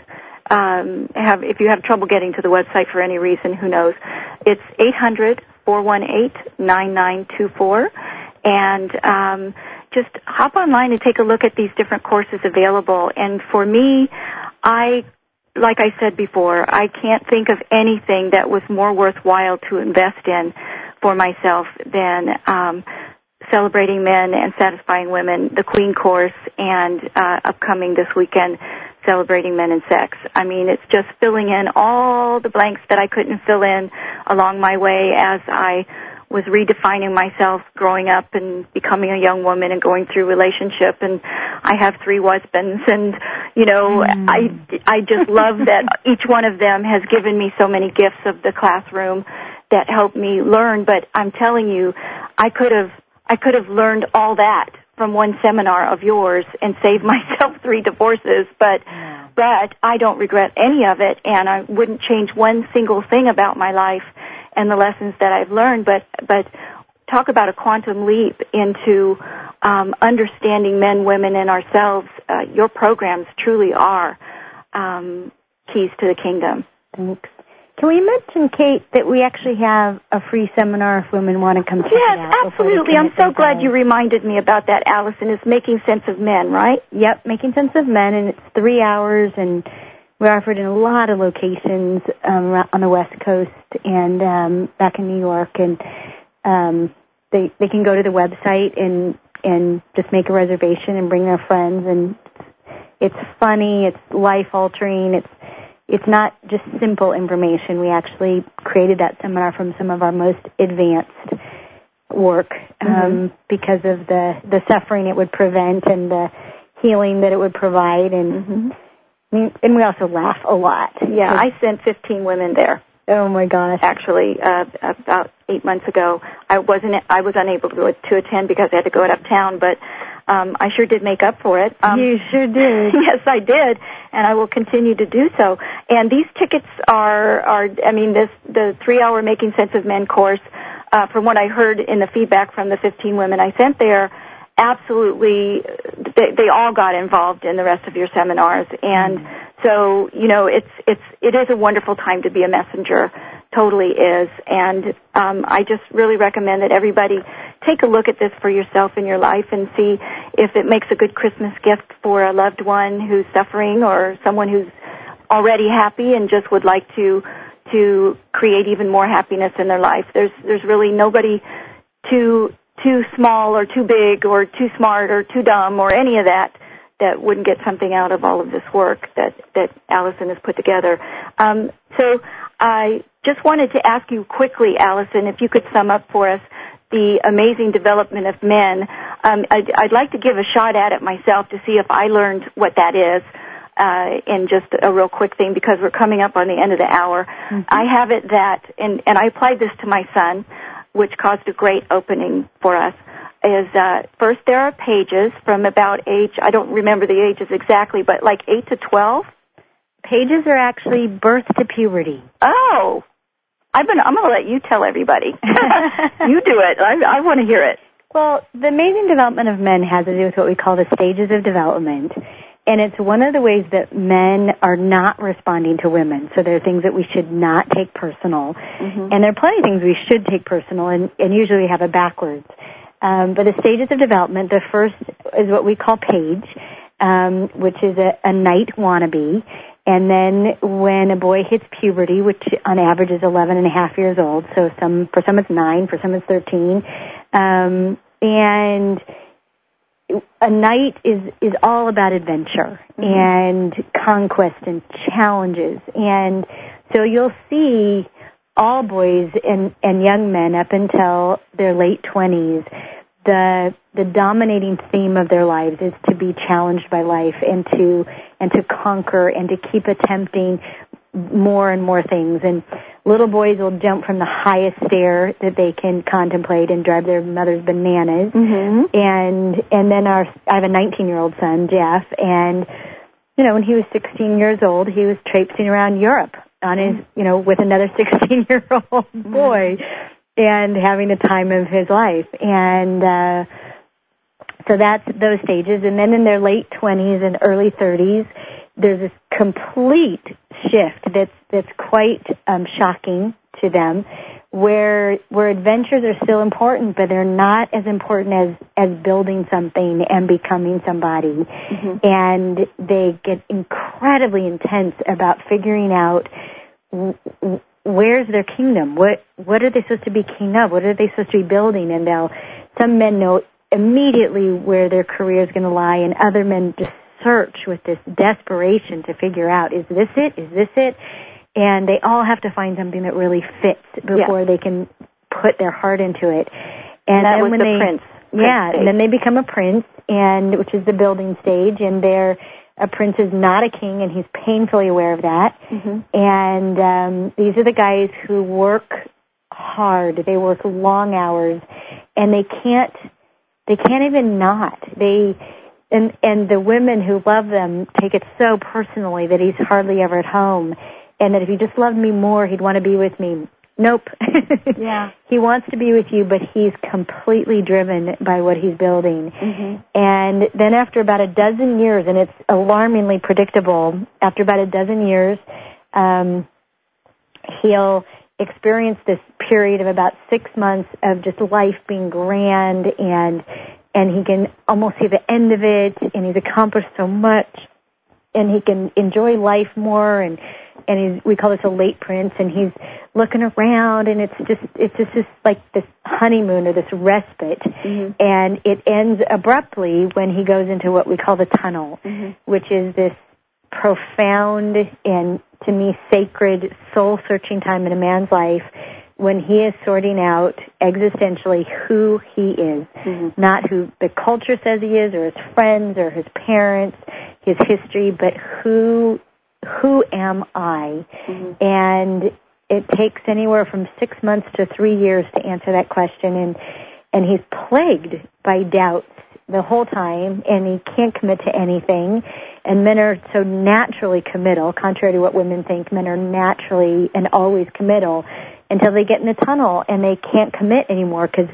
um, have, if you have trouble getting to the website for any reason, who knows. It's eight hundred, four one eight, nine nine two four. And um, just hop online and take a look at these different courses available. And for me, I, like I said before, I can't think of anything that was more worthwhile to invest in for myself than um, Celebrating Men and Satisfying Women, the Queen course, and uh, upcoming this weekend, Celebrating Men and Sex. I mean, it's just filling in all the blanks that I couldn't fill in along my way as I was redefining myself growing up and becoming a young woman and going through relationship. And I have three husbands, and, you know, mm. I, I just love that each one of them has given me so many gifts of the classroom that helped me learn. But I'm telling you, I could have, I could have learned all that from one seminar of yours and saved myself three divorces, but, yeah. but I don't regret any of it, and I wouldn't change one single thing about my life and the lessons that I've learned, but but talk about a quantum leap into um, understanding men, women, and ourselves. Uh, your programs truly are um, keys to the kingdom. Thanks. Can we mention, Kate, that we actually have a free seminar if women want to come check yes, it out? Yes, absolutely. I'm so glad you reminded me about that, Allison. It's Making Sense of Men, right? Yep, Making Sense of Men, and it's three hours, and we're offered in a lot of locations um, on the West Coast and um, back in New York, and um, they they can go to the website and and just make a reservation and bring their friends, and it's funny, it's life altering, it's it's not just simple information. We actually created that seminar from some of our most advanced work um, mm-hmm. because of the the suffering it would prevent and the healing that it would provide, and. Mm-hmm. And we also laugh a lot. Yeah, I sent fifteen women there. Oh my gosh! Actually, uh, about eight months ago, I wasn't. I was unable to to attend because I had to go out of town. But um, I sure did make up for it. Um, you sure did. Yes, I did, and I will continue to do so. And these tickets are are. I mean, this the three-hour Making Sense of Men course. Uh, from what I heard in the feedback from the fifteen women I sent there, absolutely, they, they all got involved in the rest of your seminars, and so, you know, it's, it's, it is a wonderful time to be a messenger, totally is, and um, I just really recommend that everybody take a look at this for yourself in your life and see if it makes a good Christmas gift for a loved one who's suffering or someone who's already happy and just would like to to create even more happiness in their life. There's there's really nobody too too small or too big or too smart or too dumb or any of that that wouldn't get something out of all of this work that, that Allison has put together. Um, so I just wanted to ask you quickly, Allison, if you could sum up for us the amazing development of men. Um, I'd, I'd like to give a shot at it myself to see if I learned what that is. Uh, in just a real quick thing, because we're coming up on the end of the hour. Mm-hmm. I have it that, and, and I applied this to my son, which caused a great opening for us, is uh, first there are pages from about age, I don't remember the ages exactly, but like eight to twelve? Pages are actually birth to puberty. Oh, I've been, I'm going to let you tell everybody. You do it. I, I want to hear it. Well, the amazing development of men has to do with what we call the stages of development. And it's one of the ways that men are not responding to women. So there are things that we should not take personal. Mm-hmm. And there are plenty of things we should take personal, and, and usually we have it backwards. Um, but the stages of development, the first is what we call page, um, which is a, a knight wannabe. And then when a boy hits puberty, which on average is eleven and a half years old, so some for some it's nine, for some it's thirteen, um, and a knight is, is all about adventure mm-hmm. and conquest and challenges. And so you'll see all boys and, and young men up until their late twenties, the the dominating theme of their lives is to be challenged by life and to and to conquer and to keep attempting more and more things. And little boys will jump from the highest stair that they can contemplate and drive their mother's bananas. Mm-hmm. And and then our I have a nineteen-year-old son, Jeff, and you know when he was sixteen years old, he was traipsing around Europe on his you know with another sixteen-year-old mm-hmm. boy, and having the time of his life. And uh, so that's those stages. And then in their late twenties and early thirties, there's this complete shift that's that's quite um, shocking to them, where where adventures are still important, but they're not as important as as building something and becoming somebody. Mm-hmm. And they get incredibly intense about figuring out w- w- where's their kingdom, what what are they supposed to be king of, what are they supposed to be building, and they'll some men know immediately where their career is going to lie, and other men just search with this desperation to figure out, is this it? Is this it? And they all have to find something that really fits before yeah. they can put their heart into it. And, and that then was when the they, prince. Yeah, prince and then they become a prince, and which is the building stage, and they're a prince is not a king, and he's painfully aware of that. Mm-hmm. And um, these are the guys who work hard. They work long hours, and they can't. They can't even not. They and and the women who love them take it so personally that he's hardly ever at home, and that if he just loved me more, he'd want to be with me. Nope. Yeah. He wants to be with you, but he's completely driven by what he's building. Mm-hmm. And then after about a dozen years, and it's alarmingly predictable, after about a dozen years, um, he'll experience this period of about six months of just life being grand, and and he can almost see the end of it, and he's accomplished so much, and he can enjoy life more, and and he's, we call this a late prince, and he's looking around, and it's just it's just this, like this honeymoon or this respite, mm-hmm. and it ends abruptly when he goes into what we call the tunnel, mm-hmm. which is this profound and, to me, sacred, soul-searching time in a man's life when he is sorting out existentially who he is, mm-hmm. not who the culture says he is or his friends or his parents, his history, but who who am I? Mm-hmm. And it takes anywhere from six months to three years to answer that question, and and he's plagued by doubts the whole time, and he can't commit to anything. And men are so naturally committal, contrary to what women think. Men are naturally and always committal until they get in the tunnel and they can't commit anymore because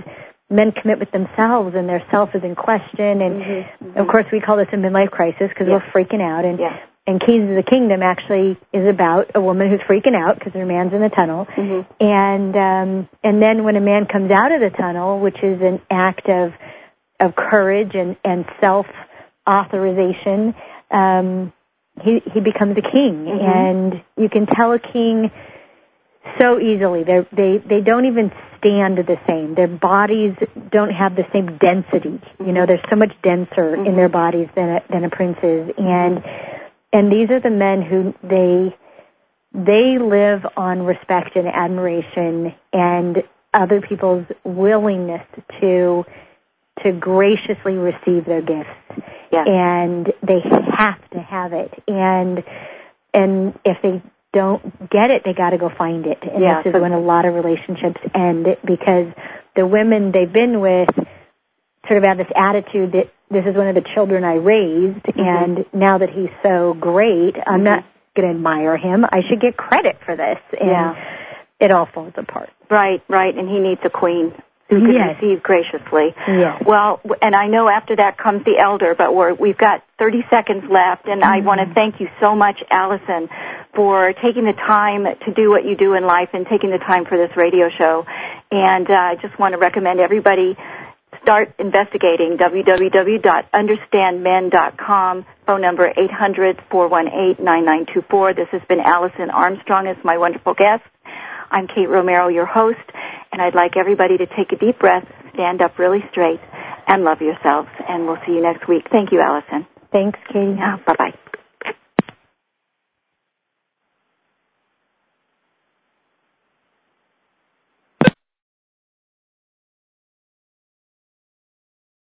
men commit with themselves and their self is in question. And, mm-hmm, mm-hmm. of course, we call this a midlife crisis because yeah. we're freaking out. And, yeah. and Keys of the Kingdom actually is about a woman who's freaking out because her man's in the tunnel. Mm-hmm. And um, and then when a man comes out of the tunnel, which is an act of of courage and, and self-authorization, um, he, he becomes a king. Mm-hmm. And you can tell a king so easily. They're, they they don't even stand the same. Their bodies don't have the same density. You know, they're so much denser mm-hmm. in their bodies than a, than a prince is. And and these are the men who they they live on respect and admiration and other people's willingness to to graciously receive their gifts. Yes. And they have to have it. And and if they don't get it, they got to go find it. And yeah, this is so when a lot of relationships end, because the women they've been with sort of have this attitude that this is one of the children I raised, mm-hmm. and now that he's so great, I'm mm-hmm. not going to admire him. I should get credit for this. And yeah. it all falls apart. Right, right, and he needs a queen who can yes. receive graciously. Yes. Well, and I know after that comes the elder, but we're, we've got thirty seconds left, and mm-hmm. I want to thank you so much, Allison, for taking the time to do what you do in life and taking the time for this radio show. And uh, I just want to recommend everybody start investigating, w w w dot understand men dot com, phone number eight hundred, four one eight, nine nine two four. This has been Allison Armstrong as my wonderful guest. I'm Kate Romero, your host, and I'd like everybody to take a deep breath, stand up really straight, and love yourselves. And we'll see you next week. Thank you, Allison. Thanks, Katie. Yeah, bye.